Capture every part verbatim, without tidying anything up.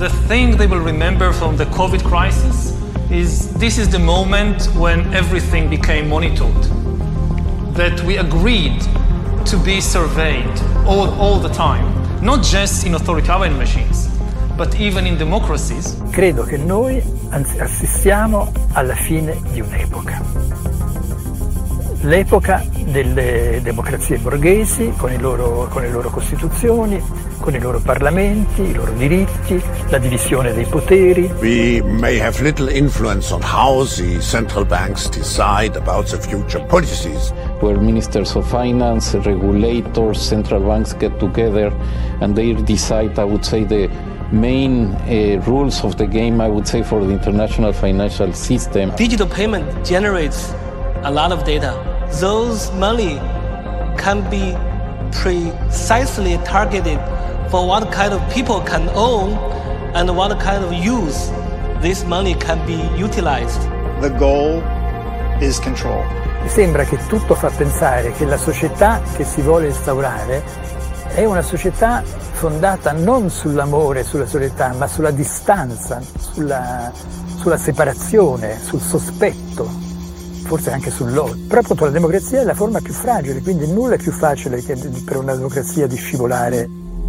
The thing they will remember from the COVID crisis is this is the moment when everything became monitored. That we agreed to be surveyed all, all the time, not just in authoritarian machines, but even in democracies. Credo che noi assistiamo alla fine di un'epoca. L'epoca delle democrazie borghesi, con, i loro, con le loro costituzioni, con i loro parlamenti, i loro diritti, la divisione dei poteri. We may have little influence on how the central banks decide about the future policies. Where ministers of finance, regulators, central banks get together and they decide, I would say, the main uh, rules of the game, I would say, for the international financial system. Digital payment generates a lot of data. Those money can be precisely targeted for what kind of people can own and what kind of use this money can be utilized. The goal is control. Mi sembra che tutto fa pensare che la società che si vuole instaurare è una società fondata non sull'amore, sulla solidarietà, ma sulla distanza, sulla, sulla separazione, sul sospetto. Forse anche sull'odio. Però appunto la democrazia è la forma più fragile, quindi nulla è più facile che per una democrazia di scivolare.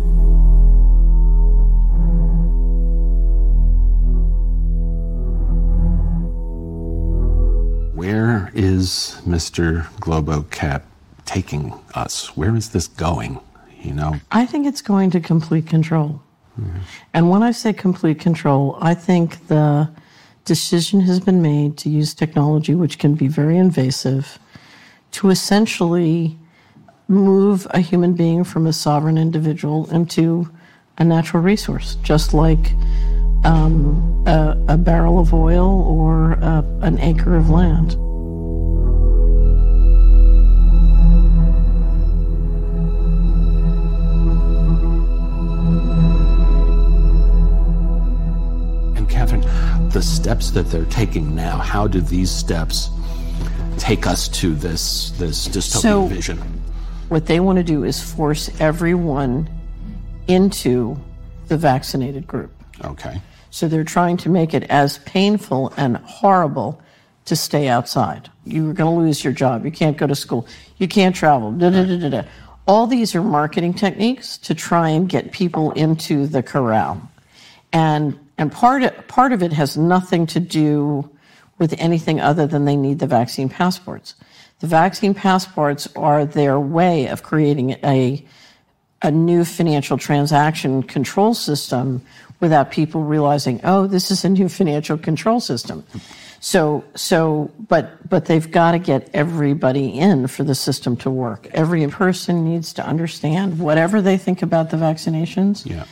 Where is Mister Globocap taking us? Where is this going? You know? I think it's going to complete control. Mm-hmm. And when I say complete control, I think the decision has been made to use technology, which can be very invasive, to essentially move a human being from a sovereign individual into a natural resource, just like um, a, a barrel of oil or a, an acre of land. Catherine, the steps that they're taking now, how do these steps take us to this, this dystopian so, vision? What they want to do is force everyone into the vaccinated group. Okay. So they're trying to make it as painful and horrible to stay outside. You're going to lose your job. You can't go to school. You can't travel. Da, da, da, da, da. All these are marketing techniques to try and get people into the corral. And And part of, part of it has nothing to do with anything other than they need the vaccine passports. The vaccine passports are their way of creating a, a new financial transaction control system without people realizing, oh, this is a new financial control system. So, so, but, but they've got to get everybody in for the system to work. Every person needs to understand whatever they think about the vaccinations. Yeah.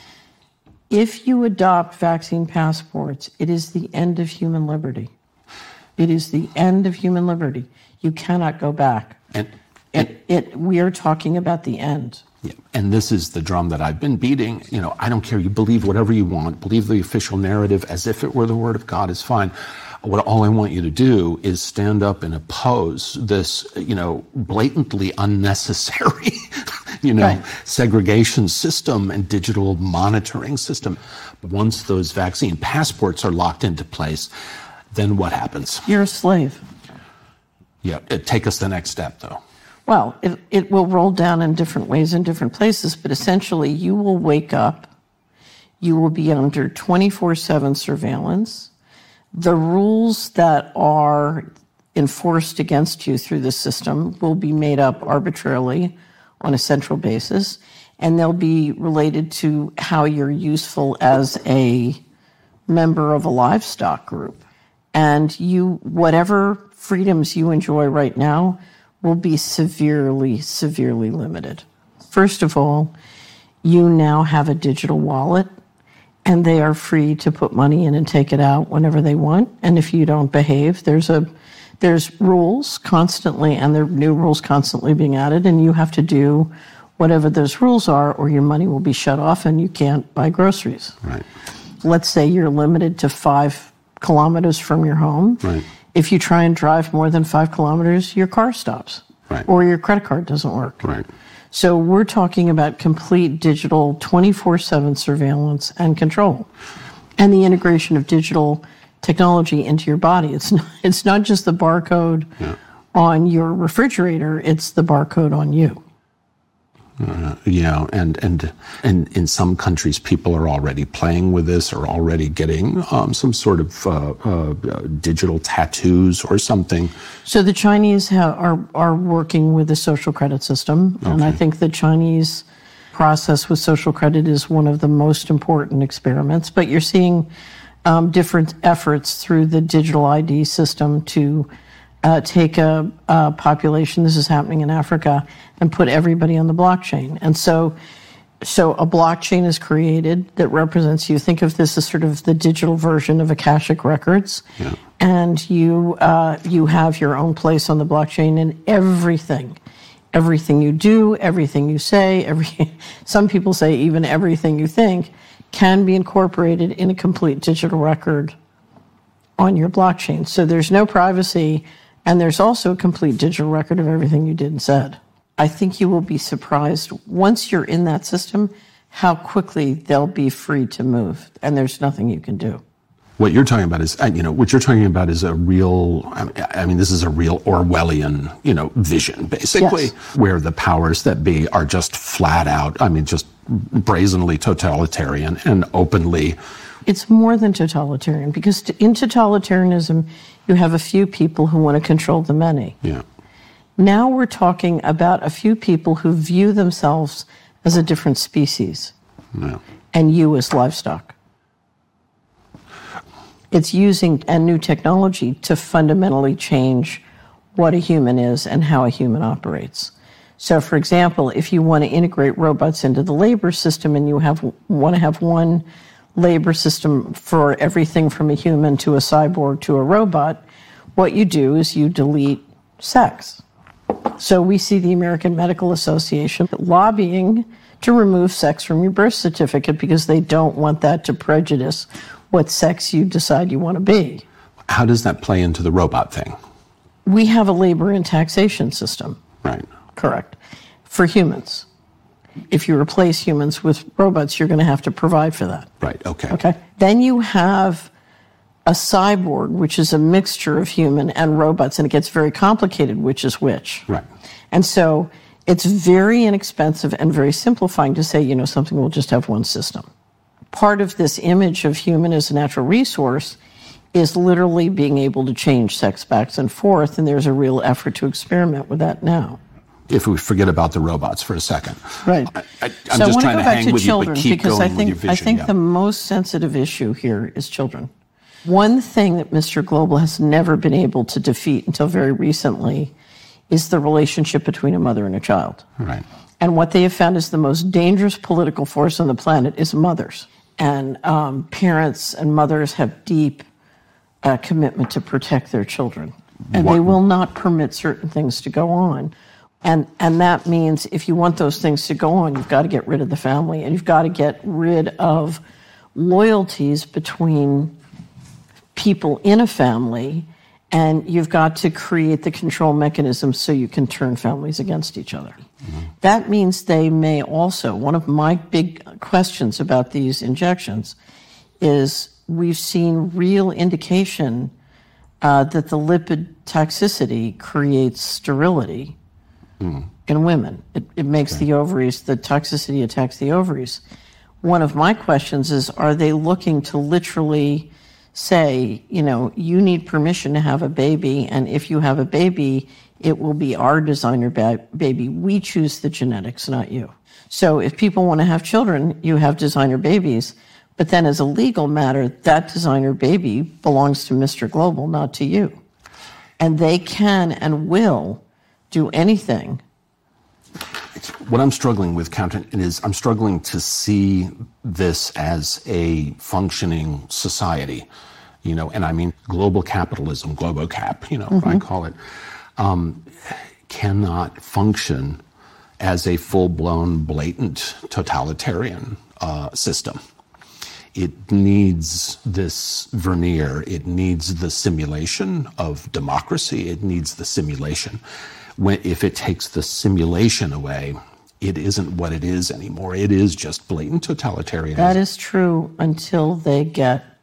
If you adopt vaccine passports, it is the end of human liberty. It is the end of human liberty. You cannot go back. And, and it, it, we are talking about the end. Yeah, and this is the drum that I've been beating. You know, I don't care. You believe whatever you want. Believe the official narrative as if it were the word of God is fine. What all I want you to do is stand up and oppose this, you know, blatantly unnecessary, you know, right. segregation system and digital monitoring system. Once those vaccine passports are locked into place, then what happens? You're a slave. Yeah, it, take us the next step, though. Well, it, it will roll down in different ways in different places, but essentially you will wake up, you will be under twenty-four seven surveillance. The rules that are enforced against you through the system will be made up arbitrarily on a central basis, and they'll be related to how you're useful as a member of a livestock group. And you, whatever freedoms you enjoy right now will be severely, severely limited. First of all, you now have a digital wallet, and they are free to put money in and take it out whenever they want. And if you don't behave, there's a there's rules constantly, and there are new rules constantly being added, and you have to do whatever those rules are, or your money will be shut off and you can't buy groceries. Right. Let's say you're limited to five kilometers from your home. Right. If you try and drive more than five kilometers, your car stops. Right. Or your credit card doesn't work. Right. So we're talking about complete digital twenty-four seven surveillance and control. and the integration of digital technology into your body. It's not, it's not just the barcode yeah. on your refrigerator, it's the barcode on you. Uh, yeah, and, and and in some countries, people are already playing with this or already getting um, some sort of uh, uh, digital tattoos or something. So the Chinese ha- are, are working with the social credit system, okay. and I think the Chinese process with social credit is one of the most important experiments, but you're seeing um, different efforts through the digital I D system to uh, take a, a population, this is happening in Africa, and put everybody on the blockchain. And so, so a blockchain is created that represents you. Think of this as sort of the digital version of Akashic Records. Yeah. And you, uh, you have your own place on the blockchain, and everything, everything you do, everything you say, every, some people say even everything you think, can be incorporated in a complete digital record on your blockchain. So there's no privacy, and there's also a complete digital record of everything you did and said. I think you will be surprised once you're in that system how quickly they'll be free to move, and there's nothing you can do. What you're talking about is, you know, what you're talking about is a real, I mean, this is a real Orwellian, you know, vision, basically, yes. where the powers that be are just flat out, I mean, just brazenly totalitarian and openly. It's more than totalitarian, because in totalitarianism, you have a few people who want to control the many. Yeah. Now we're talking about a few people who view themselves as a different species, yeah. and you as livestock. It's using a new technology to fundamentally change what a human is and how a human operates. So, for example, if you want to integrate robots into the labor system and you have want to have one labor system for everything from a human to a cyborg to a robot, what you do is you delete sex. So we see the American Medical Association lobbying to remove sex from your birth certificate because they don't want that to prejudice what sex you decide you want to be. How does that play into the robot thing? We have a labor and taxation system. Right. Correct. For humans. If you replace humans with robots, you're going to have to provide for that. Right, okay. Okay. Then you have a cyborg, which is a mixture of human and robots, and it gets very complicated, which is which. Right. And so it's very inexpensive and very simplifying to say, you know, something will just have one system. Part of this image of human as a natural resource is literally being able to change sex back and forth, and there's a real effort to experiment with that now. If we forget about the robots for a second. Right. I, I, I'm so just I trying to to hang to with children, you, but keep because going I think, with your vision. I think yeah. the most sensitive issue here is children. One thing that Mister Global has never been able to defeat until very recently is the relationship between a mother and a child. Right. And what they have found is the most dangerous political force on the planet is mothers. And um, parents and mothers have deep uh, commitment to protect their children. And what? They will not permit certain things to go on. And and that means if you want those things to go on, you've got to get rid of the family, and you've got to get rid of loyalties between people in a family, and you've got to create the control mechanisms so you can turn families against each other. Mm-hmm. That means they may also, one of my big questions about these injections is we've seen real indication uh, that the lipid toxicity creates sterility mm. in women. It, it makes okay. the ovaries, the toxicity attacks the ovaries. One of my questions is, are they looking to literally say, you know, you need permission to have a baby, and if you have a baby, it will be our designer ba- baby. We choose the genetics, not you. So if people want to have children, you have designer babies, but then as a legal matter, that designer baby belongs to Mister Global, not to you. And they can and will do anything. What I'm struggling with, Count, is I'm struggling to see this as a functioning society, you know, and I mean global capitalism, globocap, you know, mm-hmm. what I call it, um, cannot function as a full-blown, blatant totalitarian uh, system. It needs this veneer. It needs the simulation of democracy. It needs the simulation. When, if it takes the simulation away, it isn't what it is anymore. It is just blatant totalitarianism. That is true until they get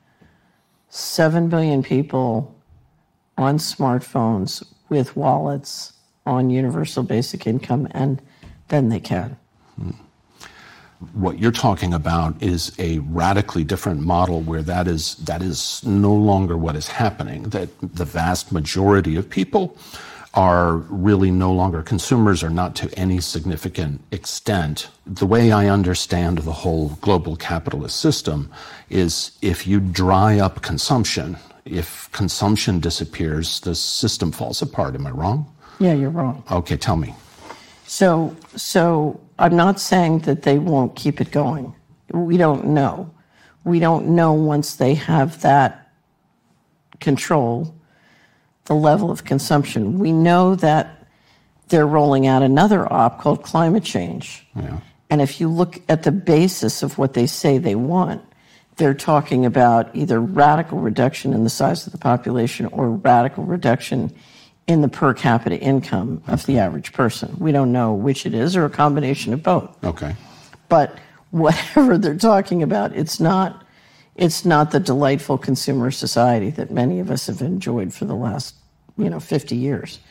seven billion people on smartphones with wallets on universal basic income, and then they can. Hmm. What you're talking about is a radically different model where that is that is no longer what is happening, that the vast majority of people are really no longer consumers, or not to any significant extent. The way I understand the whole global capitalist system is if you dry up consumption, if consumption disappears, the system falls apart. Am I wrong? Yeah, you're wrong. Okay, tell me. So, so I'm not saying that they won't keep it going. We don't know. We don't know once they have that control, the level of consumption. We know that they're rolling out another op called climate change. Yeah. And if you look at the basis of what they say they want, they're talking about either radical reduction in the size of the population or radical reduction in the per capita income of the average person. We don't know which it is, or a combination of both. Okay. But whatever they're talking about, it's not it's not the delightful consumer society that many of us have enjoyed for the last, you know, fifty years.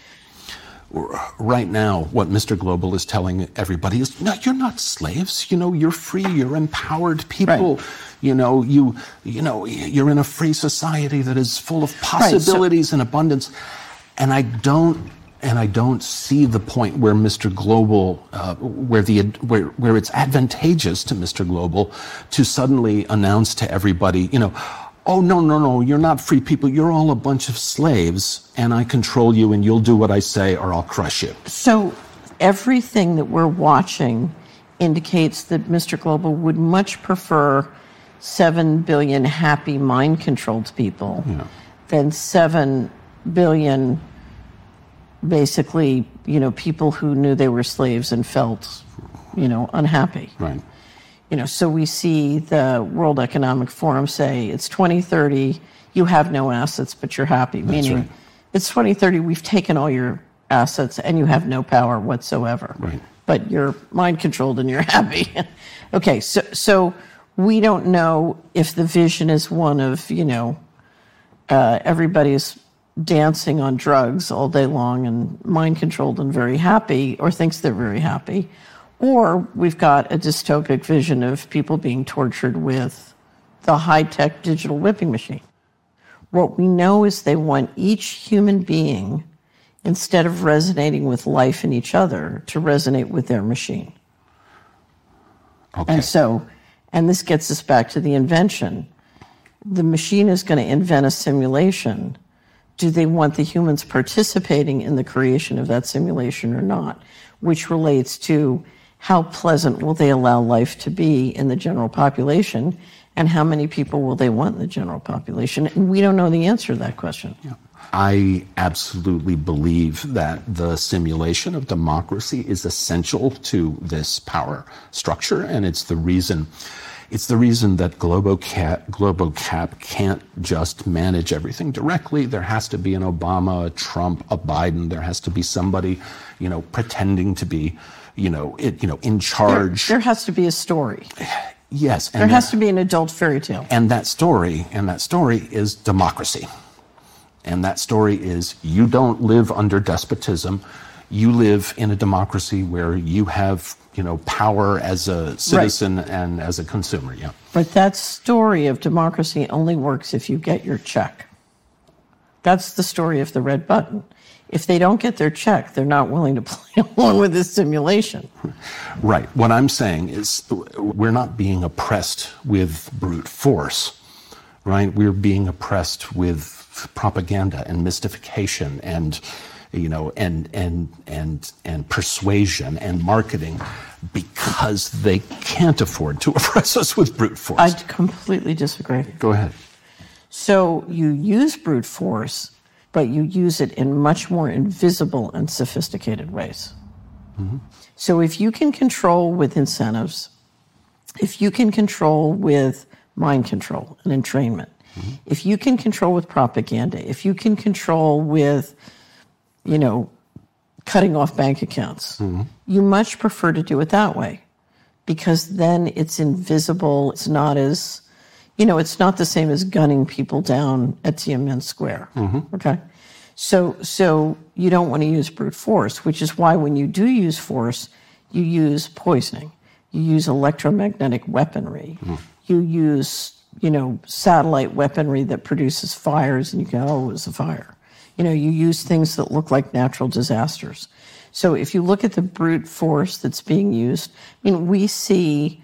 Right now, what Mister Global is telling everybody is, no, you're not slaves. You know, you're free. You're empowered people. Right. You know, you you know, you're in a free society that is full of possibilities right, so- and abundance. And I don't, and I don't see the point where Mister Global, uh, where the where where it's advantageous to Mister Global to suddenly announce to everybody, you know, oh no no no, you're not free people, you're all a bunch of slaves, and I control you, and you'll do what I say, or I'll crush you. So everything that we're watching indicates that Mister Global would much prefer seven billion happy mind-controlled people yeah. than seven billion basically, you know, people who knew they were slaves and felt, you know, unhappy. Right. You know, so we see the World Economic Forum say it's twenty thirty, you have no assets, but you're happy. That's Meaning, right. It's twenty thirty, we've taken all your assets and you have no power whatsoever. Right. But you're mind controlled and you're happy. Okay, so so we don't know if the vision is one of, you know, uh, everybody's dancing on drugs all day long and mind-controlled and very happy, or thinks they're very happy, or we've got a dystopic vision of people being tortured with the high-tech digital whipping machine. What we know is they want each human being, instead of resonating with life and each other, to resonate with their machine. Okay. And so, and this gets us back to the invention. The machine is going to invent a simulation. Do they want the humans participating in the creation of that simulation or not? Which relates to how pleasant will they allow life to be in the general population, and how many people will they want in the general population? And we don't know the answer to that question. Yeah. I absolutely believe that the simulation of democracy is essential to this power structure, and it's the reason It's the reason that GloboCap, GloboCap can't just manage everything directly. There has to be an Obama, a Trump, a Biden. There has to be somebody, you know, pretending to be, you know, it, you know, in charge. There, there has to be a story. Yes. And there has that, to be an adult fairy tale. And that story, and that story is democracy. And that story is you don't live under despotism. You live in a democracy where you have, you know, power as a citizen right. and as a consumer, yeah. But that story of democracy only works if you get your check. That's the story of the red button. If they don't get their check, they're not willing to play along with this simulation. Right. What I'm saying is we're not being oppressed with brute force, right? We're being oppressed with propaganda and mystification and, you know, and and and and persuasion and marketing, because they can't afford to oppress us with brute force. I completely disagree. Go ahead. So you use brute force, but you use it in much more invisible and sophisticated ways. Mm-hmm. So if you can control with incentives, if you can control with mind control and entrainment, mm-hmm. if you can control with propaganda, if you can control with, you know, cutting off bank accounts, mm-hmm. you much prefer to do it that way, because then it's invisible. It's not as, you know, it's not the same as gunning people down at Tiananmen Square. Mm-hmm. Okay. So, so you don't want to use brute force, which is why when you do use force, you use poisoning, you use electromagnetic weaponry, mm. you use, you know, satellite weaponry that produces fires, and you go, oh, it was a fire. You know, you use things that look like natural disasters. So if you look at the brute force that's being used, I mean, we see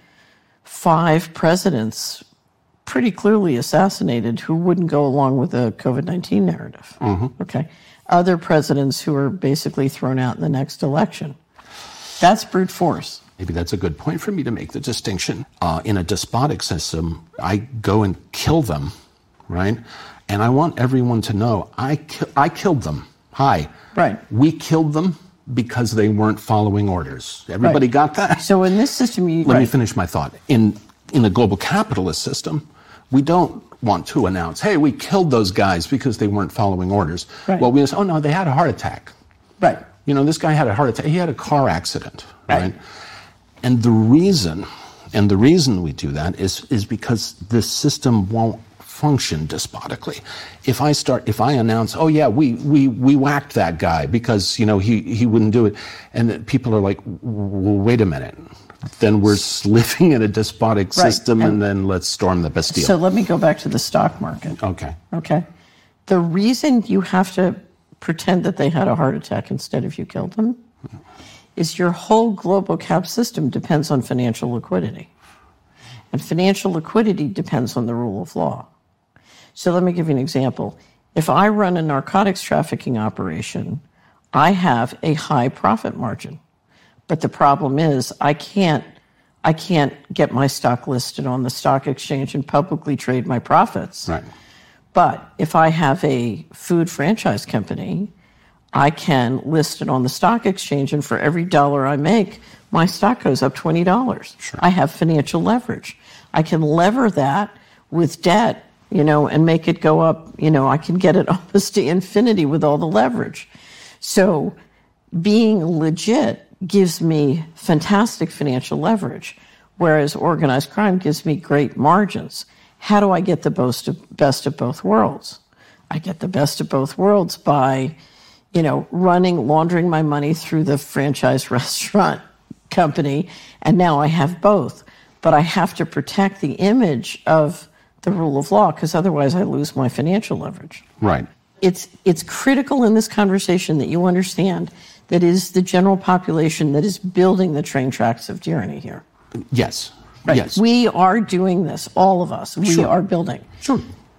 five presidents pretty clearly assassinated who wouldn't go along with the COVID nineteen narrative. Mm-hmm. Okay. Other presidents who are basically thrown out in the next election. That's brute force. Maybe that's a good point for me to make the distinction. Uh, in a despotic system, I go and kill them, right? And I want everyone to know I ki- I killed them. Hi. Right. We killed them because they weren't following orders. Everybody right. got that? So in this system, you... Let right. me finish my thought. In in a global capitalist system, we don't want to announce, hey, we killed those guys because they weren't following orders. Right. Well, we just, oh, no, they had a heart attack. Right. You know, this guy had a heart attack. He had a car accident, right? right? And the reason, and the reason we do that is is because the system won't function despotically. If I start, if I announce, oh yeah, we we we whacked that guy because you know he he wouldn't do it, and people are like, well, wait a minute, then we're living in a despotic right. system, and, and then let's storm the Bastille. So let me go back to the stock market. Okay. Okay. The reason you have to pretend that they had a heart attack instead of you killed them is your whole global cap system depends on financial liquidity. And financial liquidity depends on the rule of law. So let me give you an example. If I run a narcotics trafficking operation, I have a high profit margin. But the problem is I can't I can't get my stock listed on the stock exchange and publicly trade my profits. Right. But if I have a food franchise company, I can list it on the stock exchange, and for every dollar I make, my stock goes up twenty dollars. Sure. I have financial leverage. I can lever that with debt, you know, and make it go up, you know, I can get it almost to infinity with all the leverage. So being legit gives me fantastic financial leverage, whereas organized crime gives me great margins. How do I get the best of, best of both worlds? I get the best of both worlds by, you know, running, laundering my money through the franchise restaurant company, and now I have both. But I have to protect the image of the rule of law, because otherwise I lose my financial leverage. Right. It's it's critical in this conversation that you understand that it is the general population that is building the train tracks of tyranny here. Yes. Right. Yes. We are doing this, all of us. We Sure. are building. Sure.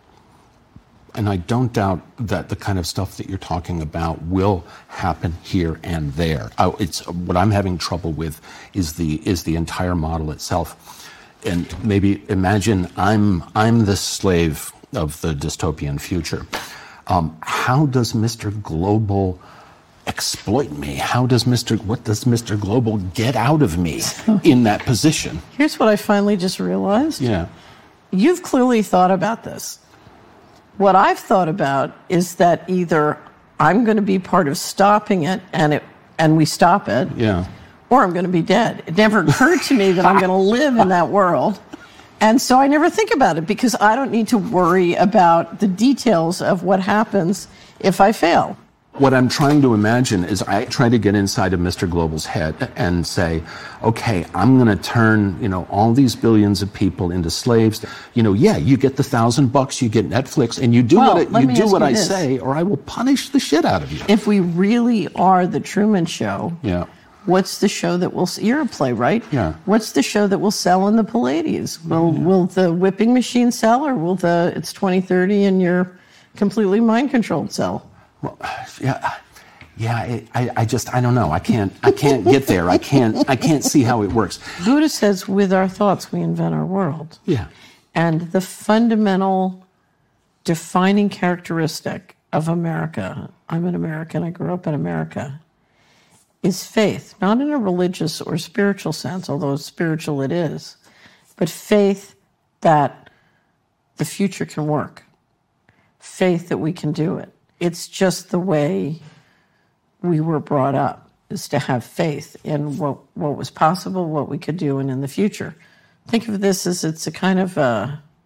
And I don't doubt that the kind of stuff that you're talking about will happen here and there. Oh, it's what I'm having trouble with is the is the entire model itself. And maybe imagine I'm I'm the slave of the dystopian future. Um, how does Mister Global exploit me? How does Mister What does Mister Global get out of me in that position? Here's what I finally just realized. Yeah. You've clearly thought about this. What I've thought about is that either I'm going to be part of stopping it and it and we stop it, Yeah. or I'm going to be dead. It never occurred to me that I'm going to live in that world. And so I never think about it because I don't need to worry about the details of what happens if I fail. What I'm trying to imagine is I try to get inside of Mister Global's head and say, okay, I'm going to turn, you know, all these billions of people into slaves. You know, yeah, you get the thousand bucks, you get Netflix, and you do Well, what I, let you me do ask what you I this. say, or I will punish the shit out of you. If we really are the Truman Show, Yeah. what's the show that will, you're a playwright. Yeah. What's the show that will sell in the Palladies? Will, Yeah. will the whipping machine sell, or will the, it's twenty thirty and you're completely mind controlled sell? Well, yeah, yeah. I, I, I just, I don't know. I can't, I can't get there. I can't, I can't see how it works. Buddha says, with our thoughts, we invent our world. Yeah. And the fundamental defining characteristic of America, I'm an American, I grew up in America, is faith, not in a religious or spiritual sense, although spiritual it is, but faith that the future can work, faith that we can do it. It's just the way we were brought up, is to have faith in what, what was possible, what we could do, and in the future. Think of this as it's a kind of a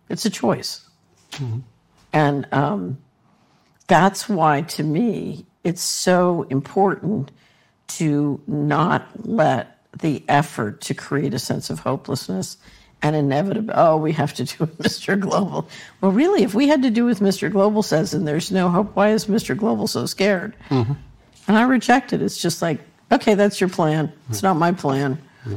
It's a choice. Mm-hmm. And um, that's why, to me, it's so important to not let the effort to create a sense of hopelessness and inevitable, oh, we have to do what Mister Global. Well, really, if we had to do what Mister Global says and there's no hope, why is Mister Global so scared? Mm-hmm. And I reject it. It's just like, okay, that's your plan. It's not my plan. Yeah.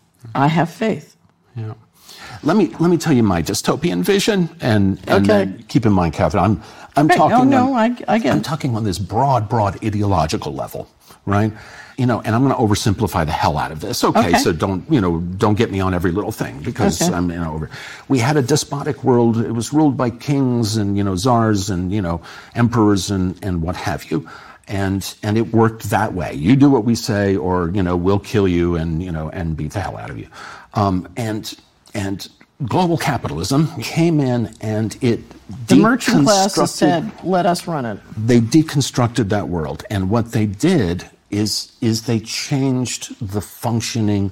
I have faith. Yeah. Let me let me tell you my dystopian vision, and, and Okay. then keep in mind, Catherine, I'm I'm Right. talking. Oh, no, on, I- I get I'm it. talking on this broad, broad ideological level, right? You know, and I'm going to oversimplify the hell out of this. Okay, Okay. so don't you know? Don't get me on every little thing because Okay. I'm you know over. We had a despotic world. It was ruled by kings and you know czars and you know emperors and and what have you. And and it worked that way. You do what we say, or you know we'll kill you and you know and beat the hell out of you. Um, and and global capitalism came in and it The merchant class has deconstructed- said, let us run it. they deconstructed that world, and what they did is is they changed the functioning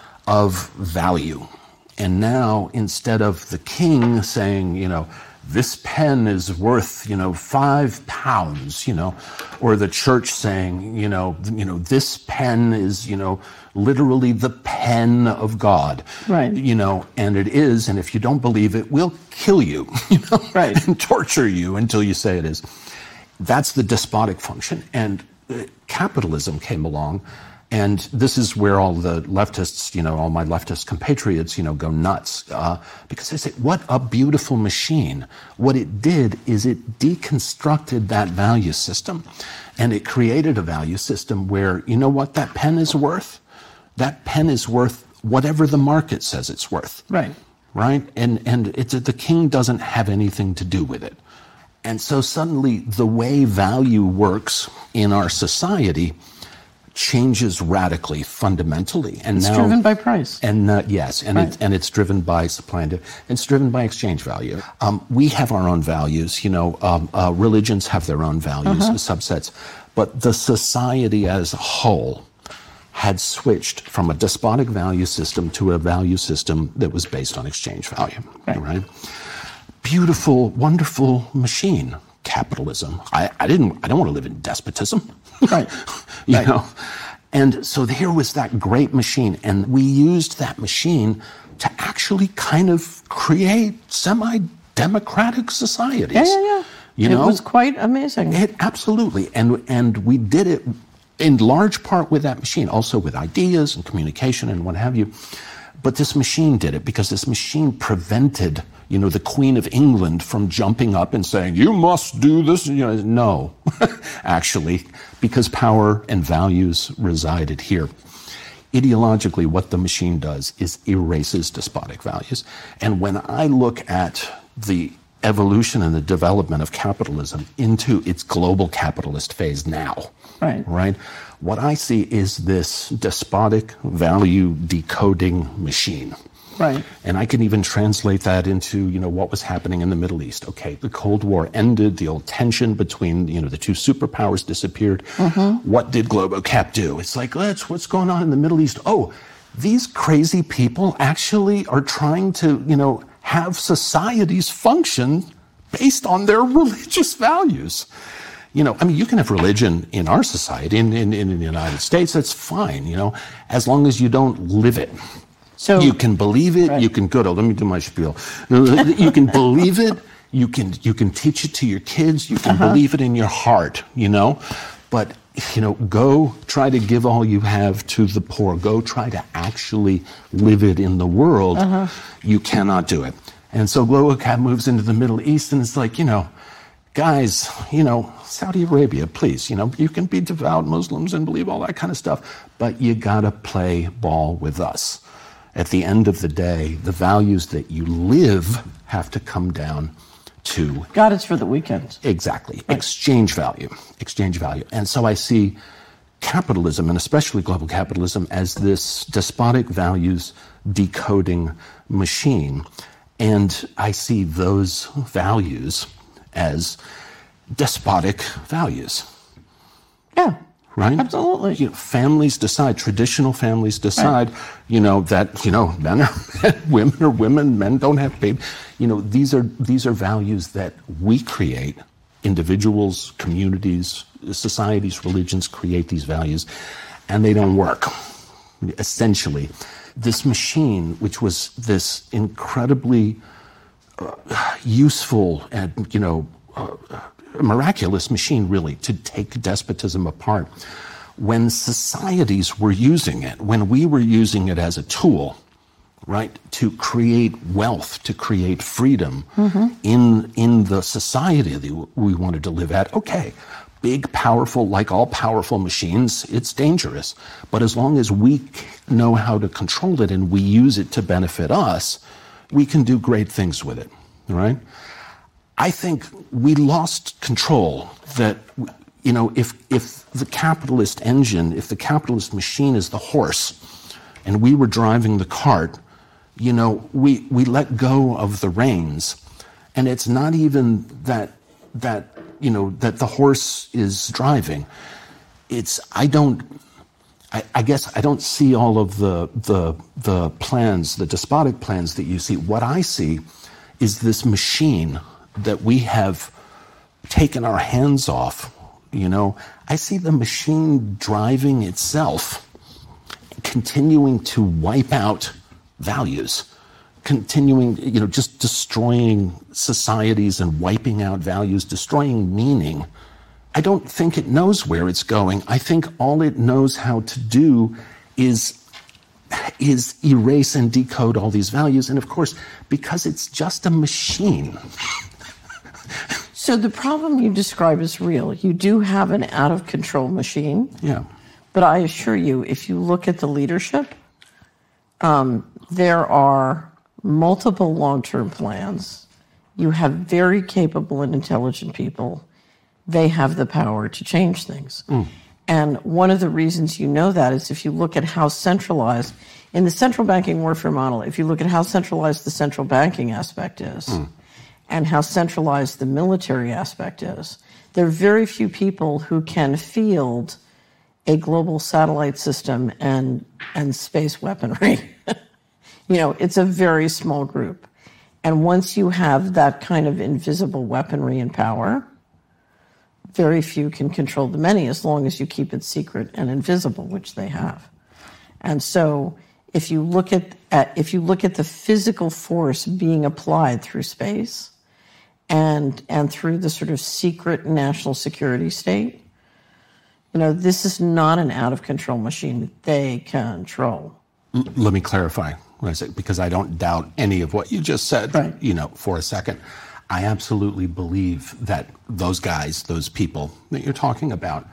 of value. And now, instead of the king saying, you know, this pen is worth, you know, five pounds, you know, or the church saying, you know, you know, this pen is, you know, literally the pen of God, Right. you know, and it is, and if you don't believe it, we'll kill you, you know, Right. and torture you until you say it is. That's the despotic function, and uh, capitalism came along. And this is where all the leftists, you know, all my leftist compatriots, you know, go nuts. Uh, because they say, what a beautiful machine. What it did is it deconstructed that value system. And it created a value system where, you know what that pen is worth? That pen is worth whatever the market says it's worth. Right. Right? And, and it's, the king doesn't have anything to do with it. And so suddenly the way value works in our society changes radically, fundamentally, and It's now driven by price. And uh, yes, and Right. it, and it's driven by supply and de- it's driven by exchange value. Um, we have our own values, you know. Um, uh, religions have their own values, Uh-huh. subsets, but the society as a whole had switched from a despotic value system to a value system that was based on exchange value. Right. right? Beautiful, wonderful machine, capitalism. I, I didn't. I don't want to live in despotism. Right. you Right. know, and so here was that great machine, and we used that machine to actually kind of create semi-democratic societies. Yeah, yeah, yeah. You it know, was quite amazing. it absolutely, and and we did it in large part with that machine, also with ideas and communication and what have you. But this machine did it because this machine prevented, you know, the Queen of England from jumping up and saying, "You must do this." You know, no, actually, because power and values resided here. Ideologically, what the machine does is erases despotic values. And when I look at the evolution and the development of capitalism into its global capitalist phase now, Right. right? What I see is this despotic value decoding machine. Right. And I can even translate that into, you know, what was happening in the Middle East. Okay, the Cold War ended, the old tension between, you know, the two superpowers disappeared. Mm-hmm. What did GloboCap do? It's like, let's, what's going on in the Middle East? Oh, these crazy people actually are trying to, you know, have societies function based on their religious values. You know, I mean, you can have religion in our society, in, in, in the United States, that's fine, you know, as long as you don't live it. So You can believe it, Right. you can, good, oh, let me do my spiel. You can believe it, you can, you can teach it to your kids, you can Uh-huh. believe it in your heart, you know, but, you know, go try to give all you have to the poor, go try to actually live it in the world, Uh-huh. you cannot do it. And so GloboCap moves into the Middle East, and it's like, you know, guys, you know, Saudi Arabia, please, you know, you can be devout Muslims and believe all that kind of stuff, but you gotta play ball with us. At the end of the day, the values that you live have to come down to God, it's for the weekend. exactly exchange value, exchange value. And so I see capitalism, and especially global capitalism, as this despotic values decoding machine. And I see those values as despotic values. Yeah. right? Absolutely. You know, families decide, traditional families decide, right. you know, that, you know, men are men, women are women, men don't have babies. You know, these are these are values that we create. Individuals, communities, societies, religions create these values, and they don't work. Essentially, this machine, which was this incredibly uh, useful and, you know, uh, miraculous machine, really, to take despotism apart, when societies were using it, when we were using it as a tool, right, to create wealth, to create freedom mm-hmm. in in the society that we wanted to live at, okay, big, powerful, like all powerful machines, it's dangerous. But as long as we know how to control it and we use it to benefit us, we can do great things with it, right? I think we lost control. That, you know, if if the capitalist engine, if the capitalist machine is the horse, and we were driving the cart, you know, we, we let go of the reins, and it's not even that that you know that the horse is driving. It's I don't. I, I guess I don't see all of the the the plans, the despotic plans that you see. What I see is this machine that we have taken our hands off. You know, I see the machine driving itself, continuing to wipe out values, continuing, you know, just destroying societies and wiping out values, destroying meaning. I don't think it knows where it's going. I think all it knows how to do is is erase and decode all these values. And of course, because it's just a machine. So the problem you describe is real. You do have an out-of-control machine. Yeah. But I assure you, if you look at the leadership, um, there are multiple long-term plans. You have very capable and intelligent people. They have the power to change things. Mm. And one of the reasons you know that is if you look at how centralized, in the central banking warfare model, if you look at how centralized the central banking aspect is, mm. and how centralized the military aspect is, there are very few people who can field a global satellite system and and space weaponry. You know, it's a very small group. And once you have that kind of invisible weaponry and power, very few can control the many as long as you keep it secret and invisible, which they have. And so if you look at, at if you look at the physical force being applied through space and and through the sort of secret national security state, you know, this is not an out-of-control machine that they control. Let me clarify what I said, because I don't doubt any of what you just said, right. you know, for a second. I absolutely believe that those guys, those people that you're talking about,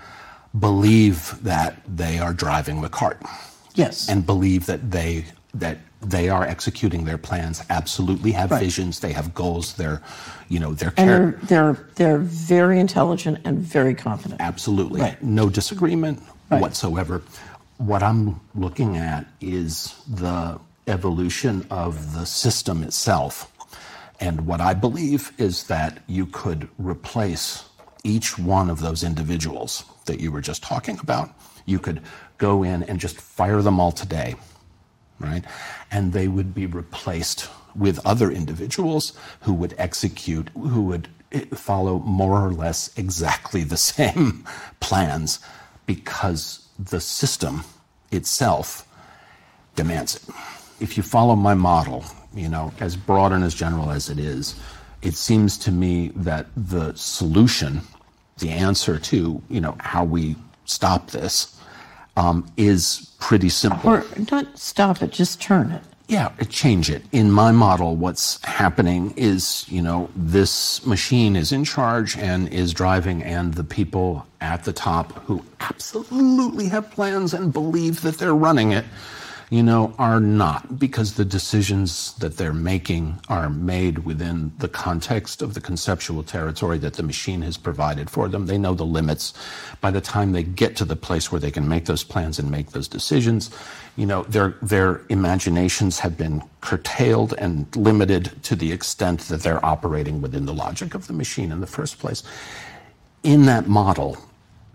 believe that they are driving the cart. Yes. And believe that they that they are executing their plans, absolutely have right. visions, they have goals, they're, you know, they're... And they're, they're, they're very intelligent and very confident. Absolutely. Right. No disagreement right. whatsoever. What I'm looking at is the evolution of the system itself. And what I believe is that you could replace each one of those individuals that you were just talking about. You could go in and just fire them all today, right? And they would be replaced with other individuals who would execute, who would follow more or less exactly the same plans, because the system itself demands it. If you follow my model, you know, as broad and as general as it is, it seems to me that the solution, the answer to, you know, how we stop this um, is pretty simple. Or not stop it, just turn it. Yeah, change it. In my model, what's happening is, you know, this machine is in charge and is driving, and the people at the top who absolutely have plans and believe that they're running it, you know, are not, because the decisions that they're making are made within the context of the conceptual territory that the machine has provided for them. They know the limits. By the time they get to the place where they can make those plans and make those decisions, you know, their their imaginations have been curtailed and limited to the extent that they're operating within the logic of the machine in the first place. In that model,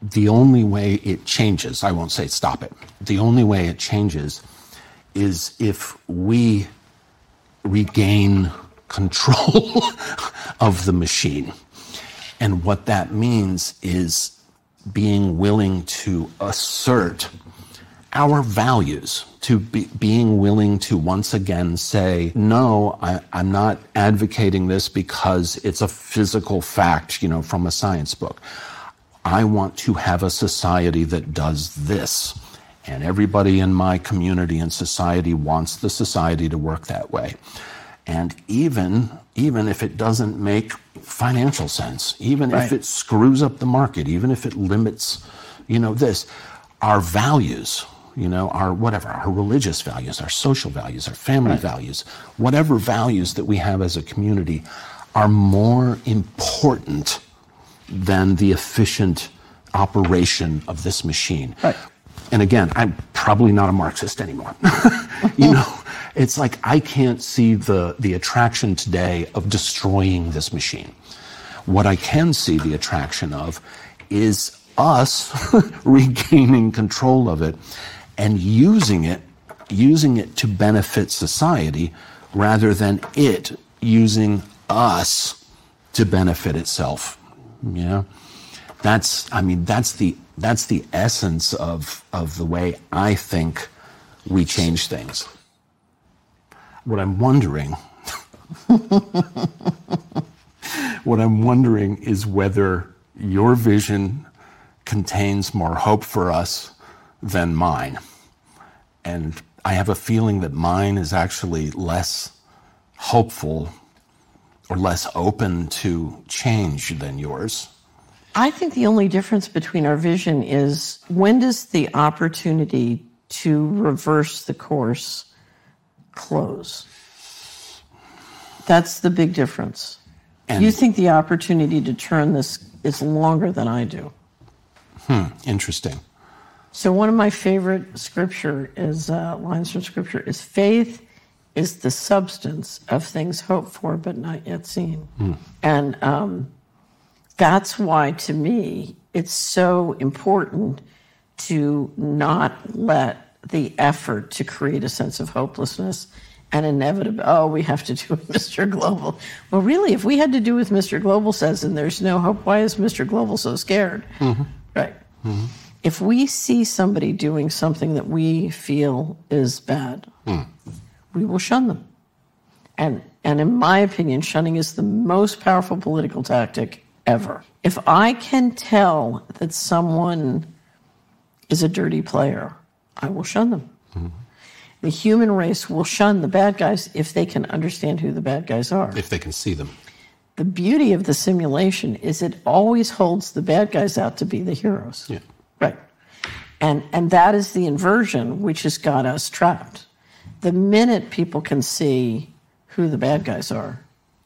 the only way it changes, I won't say stop it, the only way it changes is if we regain control of the machine. And what that means is being willing to assert our values, to be, being willing to once again say, no, I, I'm not advocating this because it's a physical fact, you know, from a science book. I want to have a society that does this. And everybody in my community and society wants the society to work that way. And even, even if it doesn't make financial sense, even right. if it screws up the market, even if it limits, you know, this, our values, you know, our whatever, our religious values, our social values, our family right. values, whatever values that we have as a community are more important than the efficient operation of this machine. Right. And again, I'm probably not a Marxist anymore. You know, it's like I can't see the, the attraction today of destroying this machine. What I can see the attraction of is us regaining control of it and using it, using it to benefit society rather than it using us to benefit itself. You know, that's, I mean, that's the, that's the essence of, of the way I think we change things. What I'm wondering, what I'm wondering is whether your vision contains more hope for us than mine. And I have a feeling that mine is actually less hopeful or less open to change than yours. I think the only difference between our vision is when does the opportunity to reverse the course close? That's the big difference. And you think the opportunity to turn this is longer than I do. Hmm, interesting. So one of my favorite scripture is, uh, lines from scripture is, faith is the substance of things hoped for but not yet seen. Hmm. And um, that's why, to me, it's so important to not let the effort to create a sense of hopelessness and inevitable, oh, we have to do with Mister Global. Well, really, if we had to do with Mister Global says, and there's no hope, why is Mister Global so scared? Mm-hmm. Right. Mm-hmm. If we see somebody doing something that we feel is bad, mm. we will shun them. And, and in my opinion, shunning is the most powerful political tactic ever. If I can tell that someone is a dirty player, I will shun them. Mm-hmm. The human race will shun the bad guys if they can understand who the bad guys are. If they can see them. The beauty of the simulation is it always holds the bad guys out to be the heroes. Yeah. Right. And and that is the inversion which has got us trapped. The minute people can see who the bad guys are,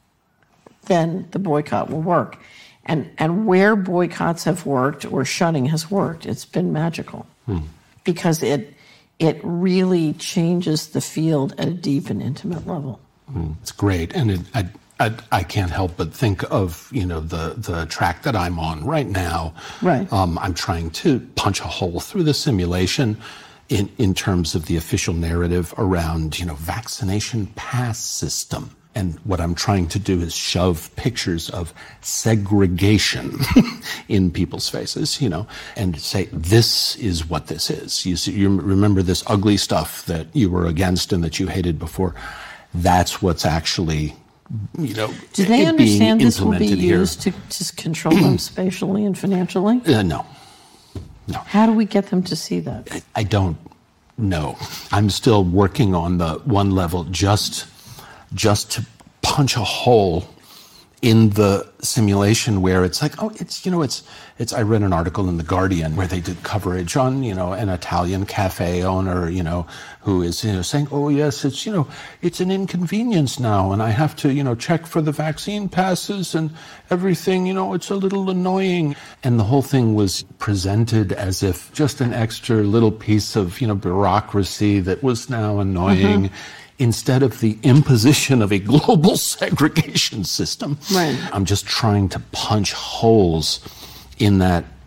then the boycott will work. And and where boycotts have worked or shunning has worked, it's been magical. Hmm. Because it it really changes the field at a deep and intimate level. Hmm. It's great. And it, I I, I can't help but think of, you know, the, the track that I'm on right now. Right. Um, I'm trying to punch a hole through the simulation in, in terms of the official narrative around, you know, vaccination pass system. And what I'm trying to do is shove pictures of segregation in people's faces, you know, and say, this is what this is. You see, you remember this ugly stuff that you were against and that you hated before. That's what's actually, you know, do they understand this will be used to, to control them spatially and financially? Uh, no. No. How do we get them to see that? I, I don't know. I'm still working on the one level just, just to punch a hole in the simulation where it's like, oh, it's, you know, it's, it's, I read an article in The Guardian where they did coverage on, you know, an Italian cafe owner, you know, who is, you know, saying, oh, yes, it's, you know, it's an inconvenience now. And I have to, you know, check for the vaccine passes and everything, you know, it's a little annoying. And the whole thing was presented as if just an extra little piece of, you know, bureaucracy that was now annoying. Mm-hmm. Instead of the imposition of a global segregation system. Right. I'm just trying to punch holes in that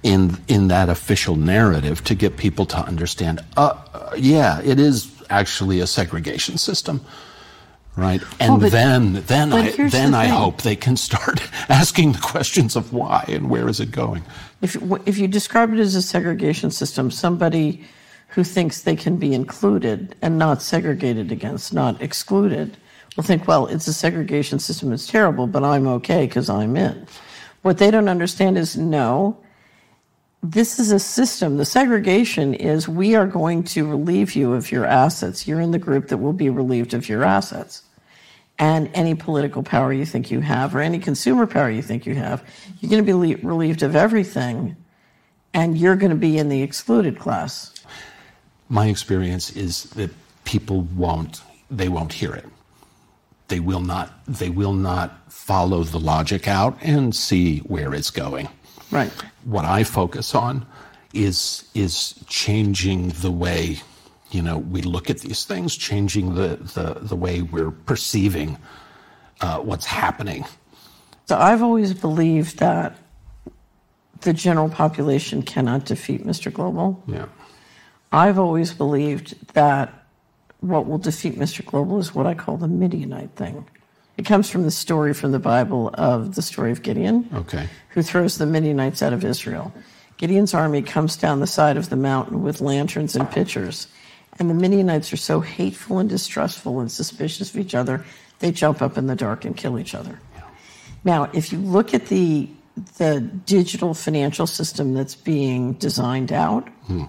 in in that official narrative to get people to understand, uh, uh, yeah, it is actually a segregation system, right? And well, but, then then but I then the I thing. hope they can start asking the questions of why and where is it going. If if you describe it as a segregation system, somebody who thinks they can be included and not segregated against, not excluded, will think, well, it's a segregation system, it's terrible, but I'm okay because I'm in. What they don't understand is, no, this is a system. The segregation is, we are going to relieve you of your assets. You're in the group that will be relieved of your assets. And any political power you think you have, or any consumer power you think you have, you're going to be le- relieved of everything, and you're going to be in the excluded class. My experience is that people won't, they won't hear it. They will not, they will not follow the logic out and see where it's going. Right. What I focus on is is changing the way, you know, we look at these things, changing the the, the way we're perceiving uh, what's happening. So I've always believed that the general population cannot defeat Mister Global. Yeah. I've always believed that what will defeat Mister Global is what I call the Midianite thing. It comes from the story from the Bible of the story of Gideon, Okay. who throws the Midianites out of Israel. Gideon's army comes down the side of the mountain with lanterns and pitchers, and the Midianites are so hateful and distrustful and suspicious of each other, they jump up in the dark and kill each other. Yeah. Now, if you look at the the digital financial system that's being designed out, hmm.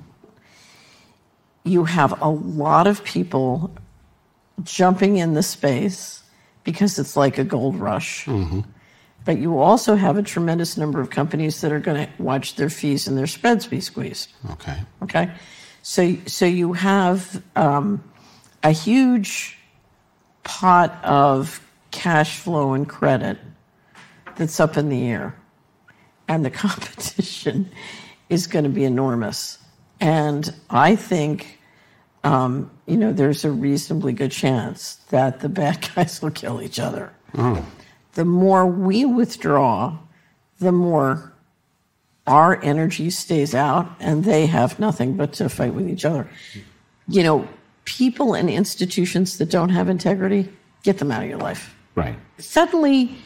you have a lot of people jumping in the space because it's like a gold rush. Mm-hmm. But you also have a tremendous number of companies that are going to watch their fees and their spreads be squeezed. Okay. Okay. So, so you have um, a huge pot of cash flow and credit that's up in the air, and the competition is going to be enormous. And I think, um, you know, there's a reasonably good chance that the bad guys will kill each other. Oh. The more we withdraw, the more our energy stays out, and they have nothing but to fight with each other. You know, people and institutions that don't have integrity, get them out of your life. Right. Suddenly,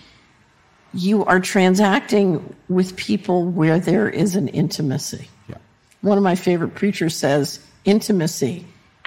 you are transacting with people where there is an intimacy. Yeah. One of my favorite preachers says, intimacy,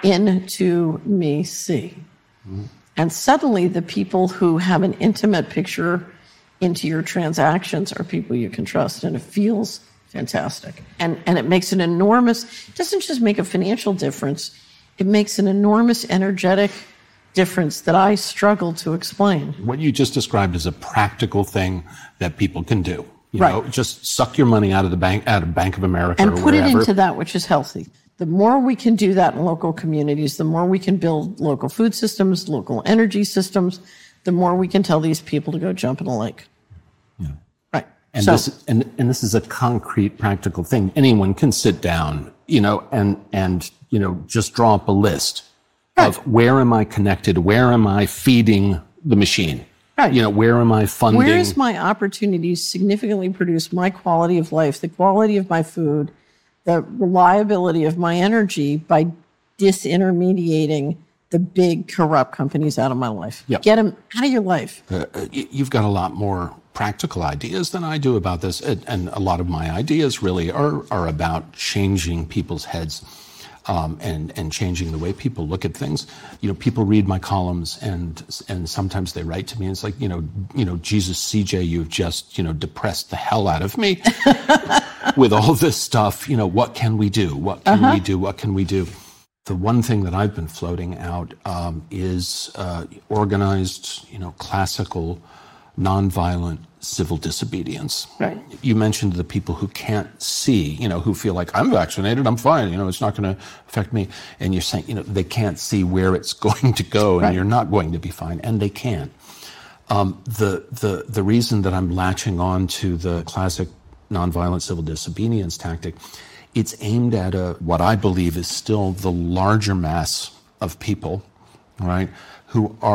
into me see. Mm-hmm. And suddenly the people who have an intimate picture into your transactions are people you can trust, and it feels fantastic. And and it makes an enormous, it doesn't just make a financial difference, it makes an enormous energetic difference that I struggle to explain. What you just described is a practical thing that people can do. You right. know, just suck your money out of the bank, out of Bank of America, and or put wherever. it into that which is healthy. The more we can do that in local communities, the more we can build local food systems, local energy systems, the more we can tell these people to go jump in a lake. Yeah. Right. And so, this and, and this is a concrete, practical thing. Anyone can sit down, you know, and and you know, just draw up a list right. of where am I connected, where am I feeding the machine? Right. You know, where am I funding? Where is my opportunity to significantly produce my quality of life, the quality of my food, the reliability of my energy by disintermediating the big corrupt companies out of my life? Yep. Get them out of your life. Uh, you've got a lot more practical ideas than I do about this. And, and a lot of my ideas really are, are about changing people's heads. Um, and and changing the way people look at things. You know, people read my columns and and sometimes they write to me and it's like, you know, you know, Jesus, C J, you've just, you know, depressed the hell out of me with all this stuff. You know, what can we do? What can uh-huh. we do? What can we do? The one thing that I've been floating out um, is uh, organized, you know, classical, nonviolent civil disobedience. Right. You mentioned the people who can't see, you know, who feel like I'm vaccinated, I'm fine, you know, it's not going to affect me. And you're saying, you know, they can't see where it's going to go, and right. you're not going to be fine, and they can. Um, the the the reason that I'm latching on to the classic nonviolent civil disobedience tactic, it's aimed at a what I believe is still the larger mass of people, right, who are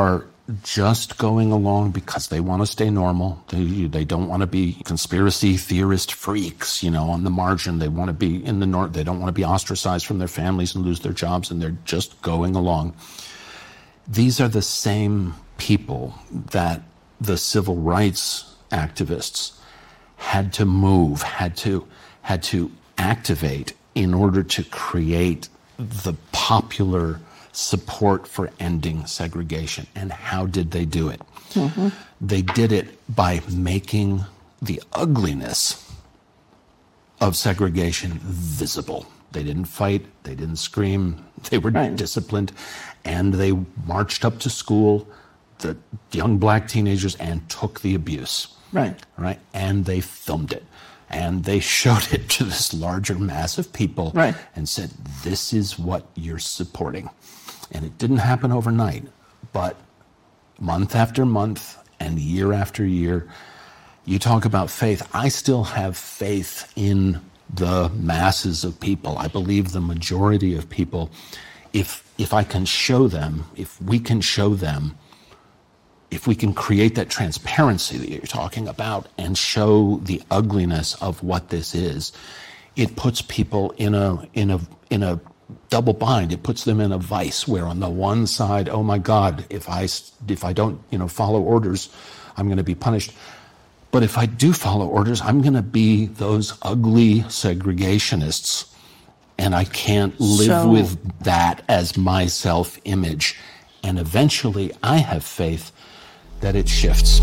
just going along because they want to stay normal. They, they don't want to be conspiracy theorist freaks, you know, on the margin. They want to be in the north. They don't want to be ostracized from their families and lose their jobs, and they're just going along. These are the same people that the civil rights activists had to move, had to, had to activate in order to create the popular support for ending segregation. And how did they do it? Mm-hmm. They did it by making the ugliness of segregation visible. They didn't fight, they didn't scream, they were right. disciplined, and they marched up to school, the young black teenagers, and took the abuse. Right. Right. And they filmed it. And they showed it to this larger mass of people right. and said, this is what you're supporting. And it didn't happen overnight, but month after month and year after year, you talk about faith. I still have faith in the masses of people. I believe the majority of people, if if I can show them, if we can show them, if we can create that transparency that you're talking about and show the ugliness of what this is, it puts people in a in a in a double bind. It puts them in a vice where on the one side, oh my God, if I if I don't you know follow orders, I'm going to be punished. But if I do follow orders, I'm going to be those ugly segregationists, and I can't live so, with that as my self-image. And eventually, I have faith that it shifts.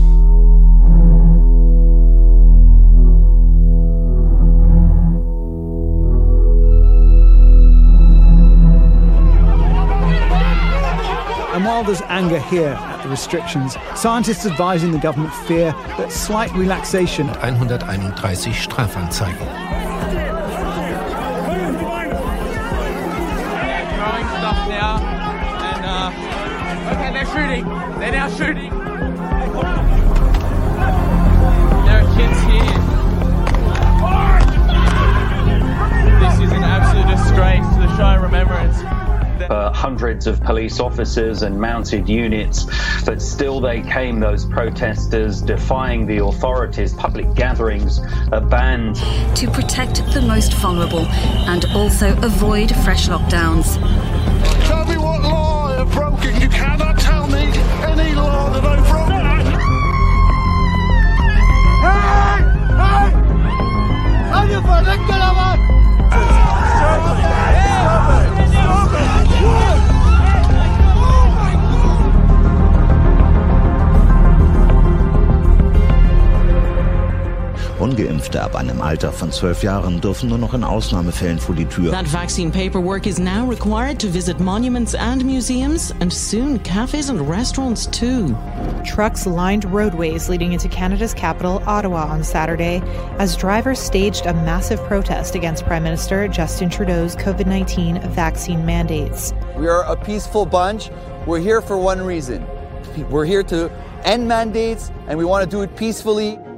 And while there's anger here at the restrictions, scientists advising the government fear that slight relaxation hunderteinunddreißig Strafanzeigen. They're throwing stuff now, and uh, okay, they're shooting. They're now shooting. There are kids here. This is an absolute disgrace to the Shire Remembrance. Uh, hundreds of police officers and mounted units, but still they came, those protesters defying the authorities. Public gatherings are banned. To protect the most vulnerable and also avoid fresh lockdowns. Tell me what law I've broken. You cannot tell me any law that I've broken. Hey! Hey! How you verreckt oder was? Ungeimpfte ab einem Alter von zwölf Jahren dürfen nur noch in Ausnahmefällen vor die Tür. That vaccine paperwork is now required to visit monuments and museums, and soon cafes and restaurants too. Trucks lined roadways leading into Canada's capital, Ottawa, on Saturday as drivers staged a massive protest against Prime Minister Justin Trudeau's COVID nineteen vaccine mandates. We are a peaceful bunch. We're here for one reason. We're here to end mandates, and we want to do it peacefully.